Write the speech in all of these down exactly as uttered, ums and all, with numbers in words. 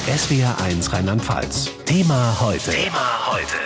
S W R eins Rheinland-Pfalz. Thema heute. Thema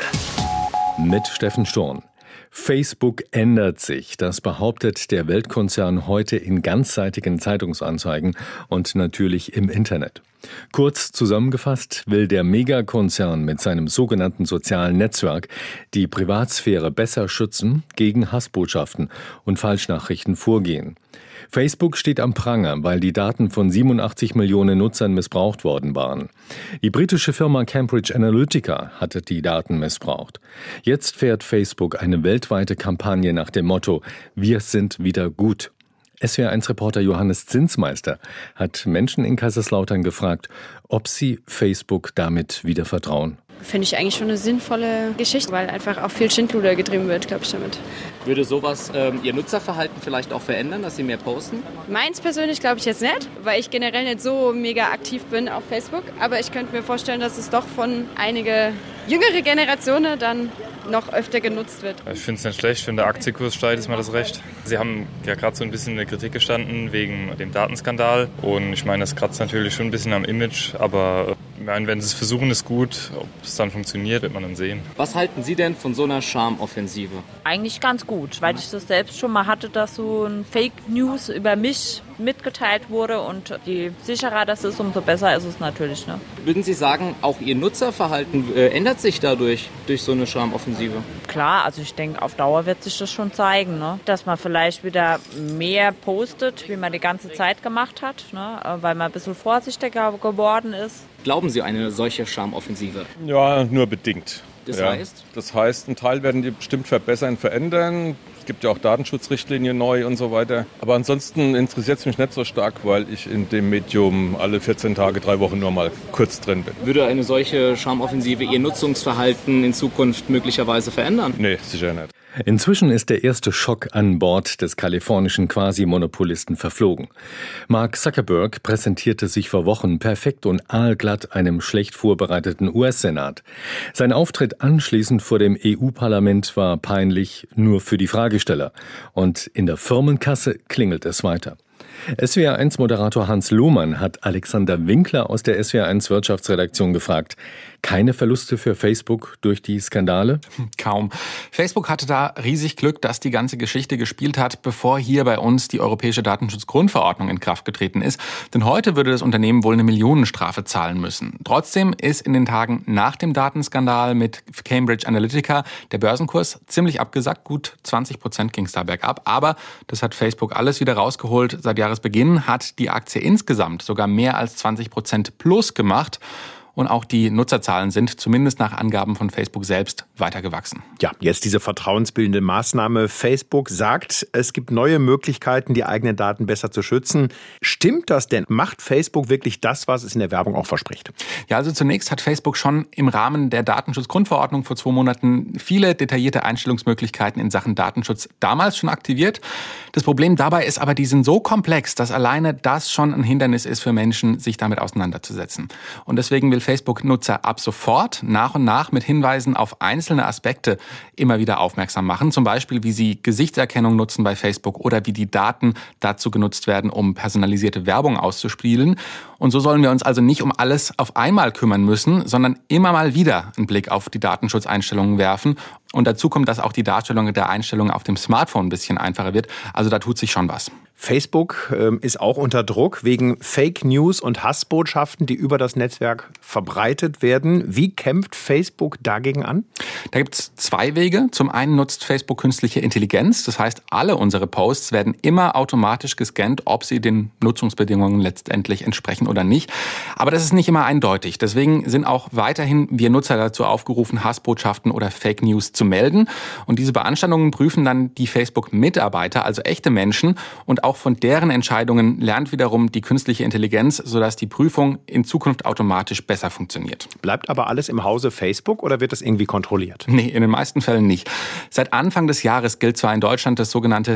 heute. Mit Steffen Sturm. Facebook ändert sich. Das behauptet der Weltkonzern heute in ganzseitigen Zeitungsanzeigen und natürlich im Internet. Kurz zusammengefasst will der Megakonzern mit seinem sogenannten sozialen Netzwerk die Privatsphäre besser schützen, gegen Hassbotschaften und Falschnachrichten vorgehen. Facebook steht am Pranger, weil die Daten von siebenundachtzig Millionen Nutzern missbraucht worden waren. Die britische Firma Cambridge Analytica hatte die Daten missbraucht. Jetzt fährt Facebook eine weltweite Kampagne nach dem Motto „Wir sind wieder gut“. S W R eins Reporter Johannes Zinsmeister hat Menschen in Kaiserslautern gefragt, ob sie Facebook damit wieder vertrauen. Finde ich eigentlich schon eine sinnvolle Geschichte, weil einfach auch viel Schindluder getrieben wird, glaube ich, damit. Würde sowas ähm, Ihr Nutzerverhalten vielleicht auch verändern, dass Sie mehr posten? Meins persönlich glaube ich jetzt nicht, weil ich generell nicht so mega aktiv bin auf Facebook. Aber ich könnte mir vorstellen, dass es doch von einige jüngere Generationen dann noch öfter genutzt wird. Ich finde es nicht schlecht, wenn der Aktienkurs steigt, ist mir das recht. Sie haben ja gerade so ein bisschen in der Kritik gestanden wegen dem Datenskandal. Und ich meine, das kratzt natürlich schon ein bisschen am Image, aber ich meine, wenn Sie es versuchen, ist gut. Ob es dann funktioniert, wird man dann sehen. Was halten Sie denn von so einer Charmoffensive? Eigentlich ganz gut, weil ich das selbst schon mal hatte, dass so ein Fake News über mich mitgeteilt wurde und je sicherer das ist, umso besser ist es natürlich. Ne? Würden Sie sagen, auch Ihr Nutzerverhalten äh, ändert sich dadurch, durch so eine Charmoffensive? Klar, also ich denke, auf Dauer wird sich das schon zeigen, ne? Dass man vielleicht wieder mehr postet, wie man die ganze Zeit gemacht hat, ne? Weil man ein bisschen vorsichtiger geworden ist. Glauben Sie eine solche Charmoffensive? Ja, nur bedingt. Das ja. heißt? Das heißt, ein Teil werden die bestimmt verbessern, verändern. Es gibt ja auch Datenschutzrichtlinien neu und so weiter. Aber ansonsten interessiert es mich nicht so stark, weil ich in dem Medium alle vierzehn Tage, drei Wochen nur mal kurz drin bin. Würde eine solche Charmoffensive Ihr Nutzungsverhalten in Zukunft möglicherweise verändern? Nee, sicher nicht. Inzwischen ist der erste Schock an Bord des kalifornischen Quasi-Monopolisten verflogen. Mark Zuckerberg präsentierte sich vor Wochen perfekt und aalglatt einem schlecht vorbereiteten U S-Senat. Sein Auftritt anschließend vor dem E U-Parlament war peinlich nur für die Fragesteller. Und in der Firmenkasse klingelt es weiter. S W R eins Moderator Hans Lohmann hat Alexander Winkler aus der S W R eins Wirtschaftsredaktion gefragt. Keine Verluste für Facebook durch die Skandale? Kaum. Facebook hatte da riesig Glück, dass die ganze Geschichte gespielt hat, bevor hier bei uns die Europäische Datenschutzgrundverordnung in Kraft getreten ist. Denn heute würde das Unternehmen wohl eine Millionenstrafe zahlen müssen. Trotzdem ist in den Tagen nach dem Datenskandal mit Cambridge Analytica der Börsenkurs ziemlich abgesackt. Gut zwanzig Prozent ging es da bergab. Aber das hat Facebook alles wieder rausgeholt. Seit Jahresbeginn hat die Aktie insgesamt sogar mehr als zwanzig Prozent plus gemacht. Und auch die Nutzerzahlen sind, zumindest nach Angaben von Facebook selbst, weiter gewachsen. Ja, jetzt diese vertrauensbildende Maßnahme. Facebook sagt, es gibt neue Möglichkeiten, die eigenen Daten besser zu schützen. Stimmt das denn? Macht Facebook wirklich das, was es in der Werbung auch verspricht? Ja, also zunächst hat Facebook schon im Rahmen der Datenschutzgrundverordnung vor zwei Monaten viele detaillierte Einstellungsmöglichkeiten in Sachen Datenschutz damals schon aktiviert. Das Problem dabei ist aber, die sind so komplex, dass alleine das schon ein Hindernis ist für Menschen, sich damit auseinanderzusetzen. Und deswegen will Facebook-Nutzer ab sofort nach und nach mit Hinweisen auf einzelne Aspekte immer wieder aufmerksam machen. Zum Beispiel, wie sie Gesichtserkennung nutzen bei Facebook oder wie die Daten dazu genutzt werden, um personalisierte Werbung auszuspielen. Und so sollen wir uns also nicht um alles auf einmal kümmern müssen, sondern immer mal wieder einen Blick auf die Datenschutzeinstellungen werfen. Und dazu kommt, dass auch die Darstellung der Einstellungen auf dem Smartphone ein bisschen einfacher wird. Also da tut sich schon was. Facebook ähm, ist auch unter Druck wegen Fake News und Hassbotschaften, die über das Netzwerk verbreitet werden. Wie kämpft Facebook dagegen an? Da gibt es zwei Wege. Zum einen nutzt Facebook künstliche Intelligenz. Das heißt, alle unsere Posts werden immer automatisch gescannt, ob sie den Nutzungsbedingungen letztendlich entsprechen oder nicht. Aber das ist nicht immer eindeutig. Deswegen sind auch weiterhin wir Nutzer dazu aufgerufen, Hassbotschaften oder Fake News zu melden. Und diese Beanstandungen prüfen dann die Facebook-Mitarbeiter, also echte Menschen. Und auch von deren Entscheidungen lernt wiederum die künstliche Intelligenz, sodass die Prüfung in Zukunft automatisch besser funktioniert. Bleibt aber alles im Hause Facebook oder wird das irgendwie kontrolliert? Nee, in den meisten Fällen nicht. Seit Anfang des Jahres gilt zwar in Deutschland das sogenannte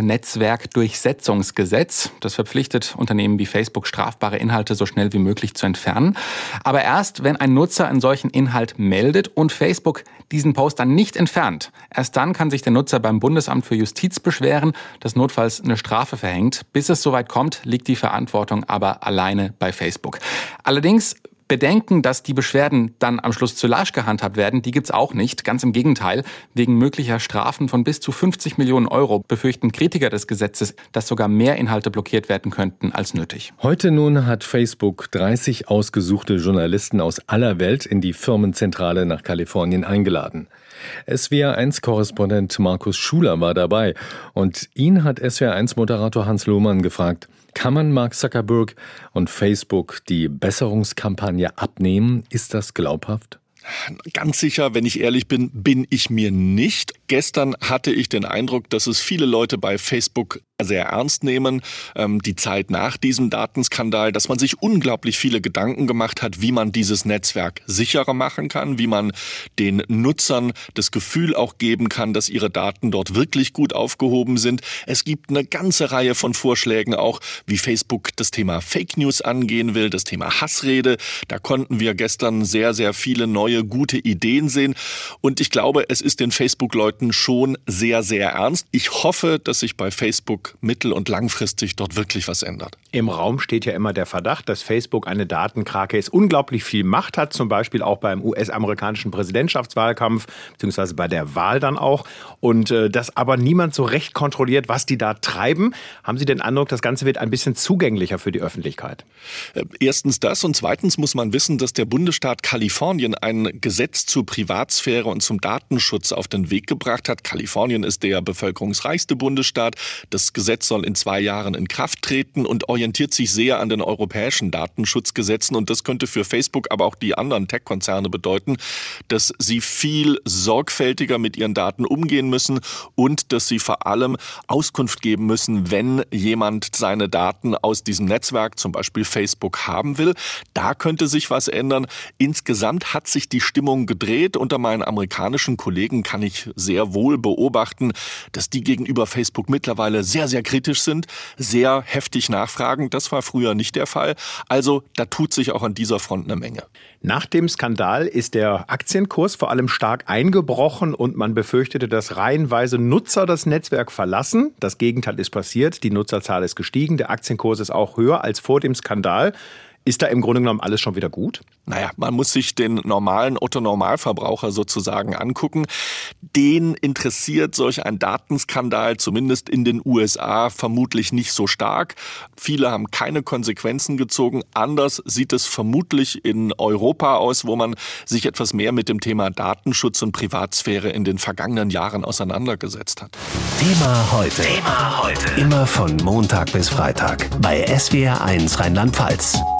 Netzwerkdurchsetzungsgesetz. Das verpflichtet Unternehmen wie Facebook, strafbare Inhalte so schnell wie möglich zu entfernen. Aber erst, wenn ein Nutzer einen solchen Inhalt meldet und Facebook diesen Post dann nicht entfernt, erst dann kann sich der Nutzer beim Bundesamt für Justiz beschweren, das notfalls eine Strafe verhängt. Bis es soweit kommt, liegt die Verantwortung aber alleine bei Facebook. Allerdings Bedenken, dass die Beschwerden dann am Schluss zu lasch gehandhabt werden, die gibt's auch nicht. Ganz im Gegenteil. Wegen möglicher Strafen von bis zu fünfzig Millionen Euro befürchten Kritiker des Gesetzes, dass sogar mehr Inhalte blockiert werden könnten als nötig. Heute nun hat Facebook dreißig ausgesuchte Journalisten aus aller Welt in die Firmenzentrale nach Kalifornien eingeladen. S W R eins Korrespondent Markus Schuler war dabei und ihn hat S W R eins Moderator Hans Lohmann gefragt, kann man Mark Zuckerberg und Facebook die Besserungskampagne abnehmen? Ist das glaubhaft? Ganz sicher, wenn ich ehrlich bin, bin ich mir nicht. Gestern hatte ich den Eindruck, dass es viele Leute bei Facebook sehr ernst nehmen, ähm, die Zeit nach diesem Datenskandal, dass man sich unglaublich viele Gedanken gemacht hat, wie man dieses Netzwerk sicherer machen kann, wie man den Nutzern das Gefühl auch geben kann, dass ihre Daten dort wirklich gut aufgehoben sind. Es gibt eine ganze Reihe von Vorschlägen auch, wie Facebook das Thema Fake News angehen will, das Thema Hassrede. Da konnten wir gestern sehr, sehr viele neue, gute Ideen sehen. Und ich glaube, es ist den Facebook-Leuten schon sehr, sehr ernst. Ich hoffe, dass sich bei Facebook mittel- und langfristig dort wirklich was ändert. Im Raum steht ja immer der Verdacht, dass Facebook eine Datenkrake ist, unglaublich viel Macht hat, zum Beispiel auch beim U S-amerikanischen Präsidentschaftswahlkampf, beziehungsweise bei der Wahl dann auch. Und äh, dass aber niemand so recht kontrolliert, was die da treiben. Haben Sie den Eindruck, das Ganze wird ein bisschen zugänglicher für die Öffentlichkeit? Erstens das und zweitens muss man wissen, dass der Bundesstaat Kalifornien ein Gesetz zur Privatsphäre und zum Datenschutz auf den Weg gebracht hat. Kalifornien ist der bevölkerungsreichste Bundesstaat. Das Gesetz soll in zwei Jahren in Kraft treten und orientiert sich sehr an den europäischen Datenschutzgesetzen. Und das könnte für Facebook, aber auch die anderen Tech-Konzerne bedeuten, dass sie viel sorgfältiger mit ihren Daten umgehen müssen und dass sie vor allem Auskunft geben müssen, wenn jemand seine Daten aus diesem Netzwerk, zum Beispiel Facebook, haben will. Da könnte sich was ändern. Insgesamt hat sich die Stimmung gedreht. Unter meinen amerikanischen Kollegen kann ich sehr wohl beobachten, dass die gegenüber Facebook mittlerweile sehr, sehr kritisch sind, sehr heftig nachfragen. Das war früher nicht der Fall. Also da tut sich auch an dieser Front eine Menge. Nach dem Skandal ist der Aktienkurs vor allem stark eingebrochen und man befürchtete, dass reihenweise Nutzer das Netzwerk verlassen. Das Gegenteil ist passiert. Die Nutzerzahl ist gestiegen. Der Aktienkurs ist auch höher als vor dem Skandal. Ist da im Grunde genommen alles schon wieder gut? Naja, man muss sich den normalen Otto-Normalverbraucher sozusagen angucken. Den interessiert solch ein Datenskandal, zumindest in den U S A, vermutlich nicht so stark. Viele haben keine Konsequenzen gezogen. Anders sieht es vermutlich in Europa aus, wo man sich etwas mehr mit dem Thema Datenschutz und Privatsphäre in den vergangenen Jahren auseinandergesetzt hat. Thema heute. Thema heute. Immer von Montag bis Freitag bei S W R eins Rheinland-Pfalz.